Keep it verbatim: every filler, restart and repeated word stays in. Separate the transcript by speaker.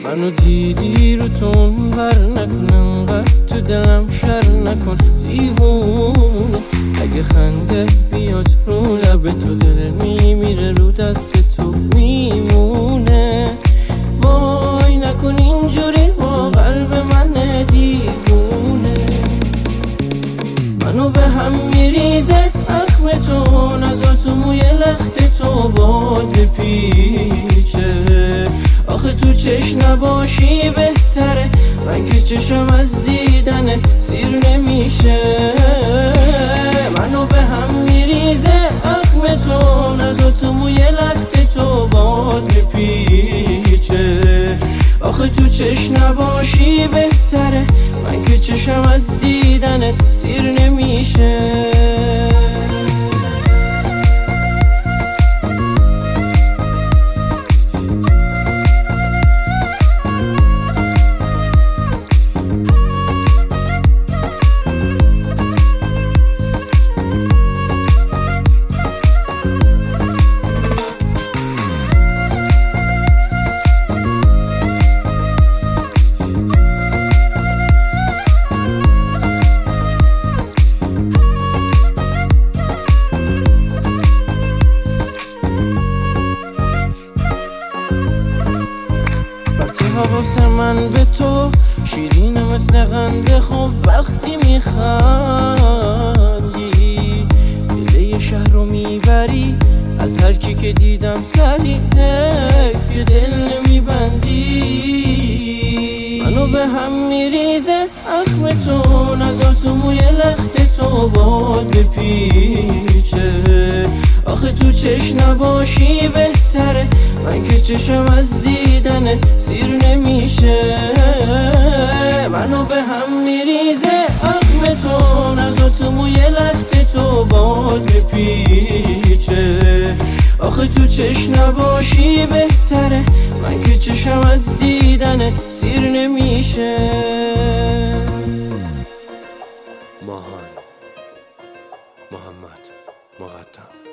Speaker 1: منو دیدی رو تون بر نکنم قد تو دلم شر نکن دیوونه. اگه خنده بیاد رو لب تو دل میمیره رو دست تو میمونه. وای نکن اینجوری با قلب من دیوونه. منو به هم میریزه اخم تو نزار تو موی لخت تو باد بپیچه. آخه تو چشم نباشی بهتره من که چشم از دیدنت سیر نمیشه. منو به هم میریزه اخم تو نزار تو موی لخت تو باد بپیچه. آخه تو چشم نباشی بهتره من که چشم از دیدنت سیر نمیشه. حواس من به تو شیرینه مثل قند خوب وقتی میخندی. دل یه شهر رو میبری از هر کی که دیدم سری حیف یه دل نمیبندی. منو به هم میریزه اخم تو نزار تو موی لخت تو باد بپیچه. آخه تو چشم نباشی بهتره من که چشم از دیدنت سیر نمیشه. منو به هم میریزه اخم تو نزار تو موی لخت تو باد بپیچه. آخه تو چشم نباشی بهتره من که چشم از دیدنت سیر نمیشه.
Speaker 2: ماهان محمد مقدم